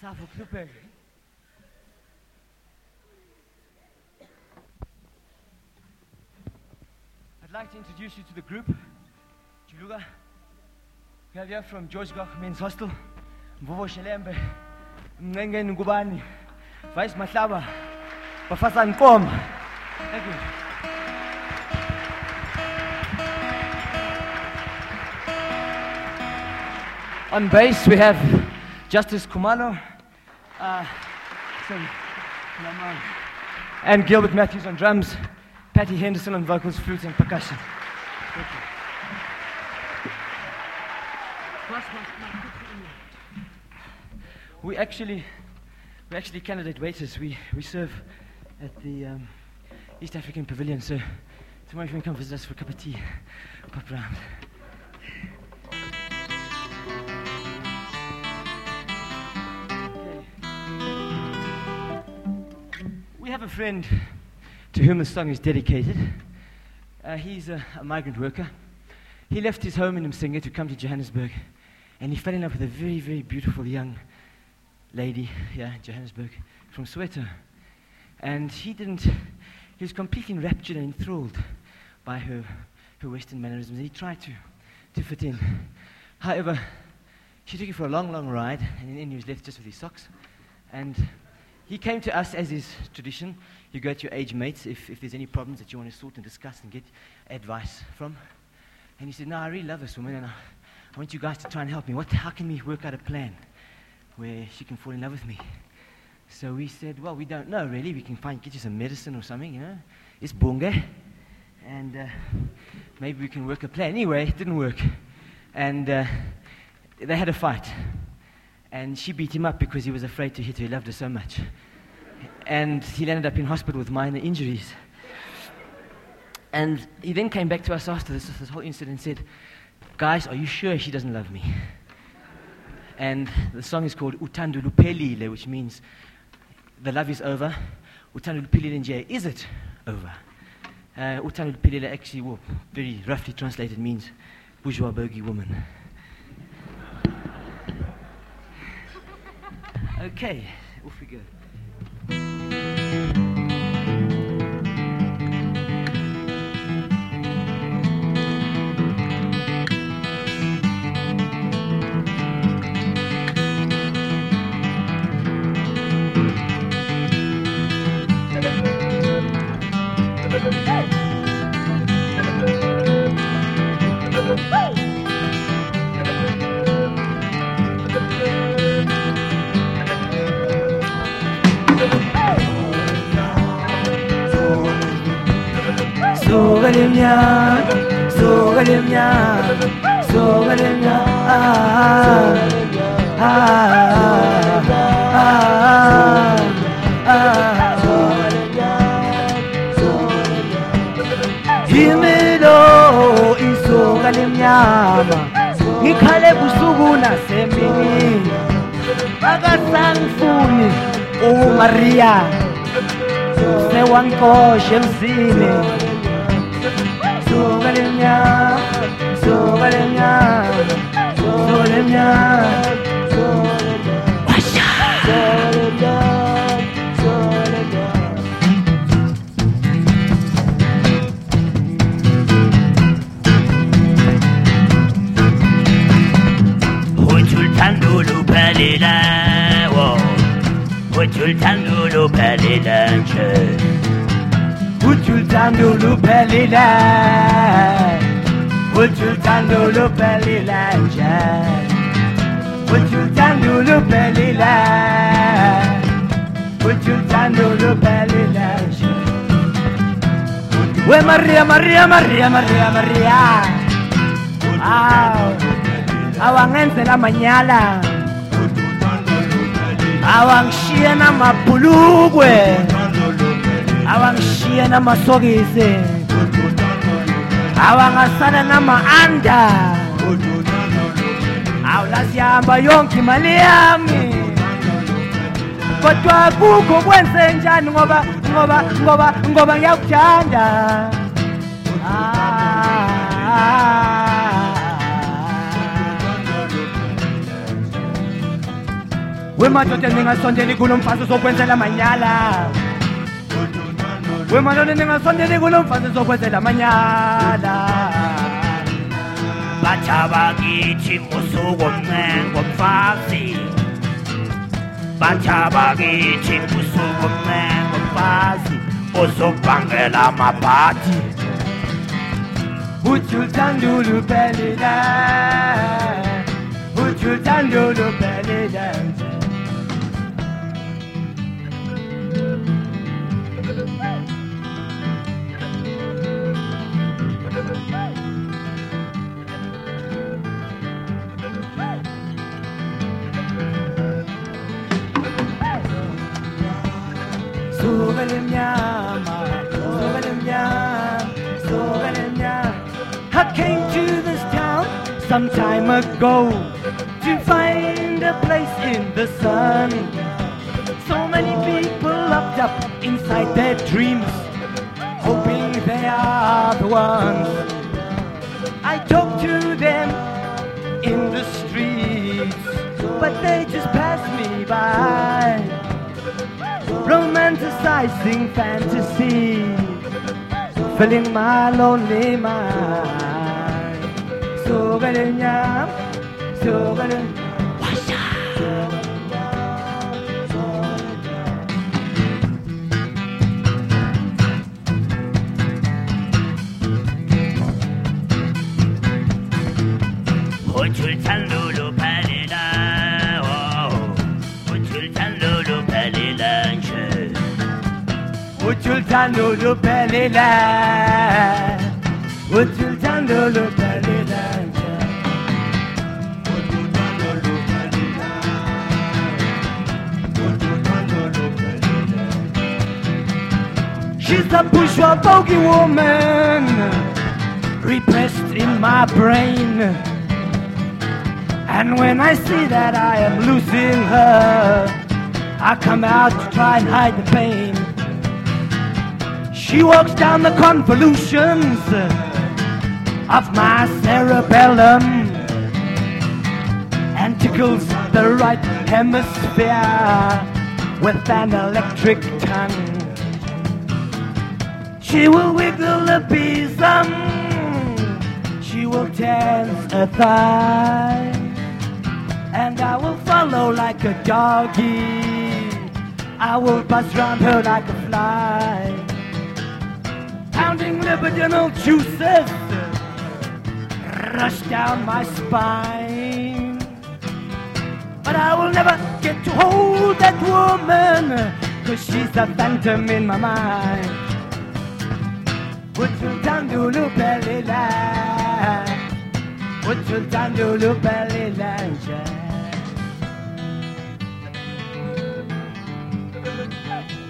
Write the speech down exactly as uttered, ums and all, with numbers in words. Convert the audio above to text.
Safo Klupe. I'd like to introduce you to the group. Juluga. We have here from George Gach Men's Hostel. Mvovo Shelembe. Mnenge Ngubani. Vice Mahlaba. Bafasa Nkom. Thank you. On bass, we have Justice Kumalo, uh, sorry, and Gilbert Matthews on drums, Patty Henderson on vocals, flute, and percussion. Thank you. We actually, we actually candidate waiters. We we serve at the um, East African Pavilion. So tomorrow, if you can come visit us for a cup of tea, pop around. We have a friend to whom the song is dedicated. Uh, he's a, a migrant worker. He left his home in Msinga to come to Johannesburg, and he fell in love with a very, very beautiful young lady here in Johannesburg from Soweto. And he didn't, he was completely enraptured and enthralled by her, her Western mannerisms. He tried to, to fit in. However, she took him for a long, long ride, and in the end he was left just with his socks. And he came to us, as is tradition. You go to your age mates if, if there's any problems that you want to sort and discuss and get advice from. And he said, no, I really love this woman, and I, I want you guys to try and help me. What, how can we work out a plan where she can fall in love with me? So we said, well, we don't know, really. We can find, get you some medicine or something, you know. It's bunga. And uh, maybe we can work a plan. Anyway, it didn't work. And uh, they had a fight. And she beat him up because he was afraid to hit her. He loved her so much. And he ended up in hospital with minor injuries. And he then came back to us after this, this whole incident and said, guys, are you sure she doesn't love me? And the song is called Uthando Luphelile, which means the love is over. Uthando Luphelile nje, is it over? Uh, Uthando Luphelile actually, well, very roughly translated, means bourgeois bogey woman. Okay, off we go. Sogalimya, Sogalimya, Sogalimya, ah, ah, ah, ah, Himelo isogalimyama, ngikhale busuku nasemini, akasangifuni uMaria, sewankoshe emzini. Sogalimya, Sogalimya, Sogalimya, Washa, Sogalimya, Sogalimya. Uthando luphelile, wo, uthando luphelile nje. Uthando luphelile, uthando luphelile nje. Uthando luphelile, uthando luphelile nje. We Maria, Maria, Maria, Maria, Maria. Aw, awangenzela manyala, awangishiya namabhulukwe, awangishiya namasokisi, awangasala nama-anda, awulasihamba yonke imali yami, kodwa kukho kwenze njani ngoba ngoba ngoba ngoba ngiyakuthanda. We Wemadoda ningasondeli kulo mfazi sokwenzela manyala. Wemadoda ningasondeli kulo mfazi sokwenzela manyala. Bachabakithi musukomne ngomfazi. Bachabakithi musukomne ngomfazi. Uzobangela amabhadi. Uthulthandulu pelila. Uthulthandulu pelila. I came to this town some time ago to find a place in the sun. So many people locked up inside their dreams, hoping they are the ones. I talk to them in the streets, but they just pass me by, romanticizing fantasy, filling my lonely mind. So galanya, so galanya, washa. Uthulthandulu pelila, oh, uthulthandulu pelila nje. Uthulthandulu pelila, uthulthandulu pelila nje. She's a bourgeois bogey woman, repressed in my brain. And when I see that I am losing her, I come out to try and hide the pain. She walks down the convolutions of my cerebellum and tickles the right hemisphere with an electric tongue. She will wiggle a besom, she will dance a thigh, and I will follow like a doggy. I will buzz round her like a fly, pounding libidinal juices rush down my spine. But I will never get to hold that woman, 'cause she's a phantom in my mind. Uthulthandulu pelila, uthulthandulu pelila nje.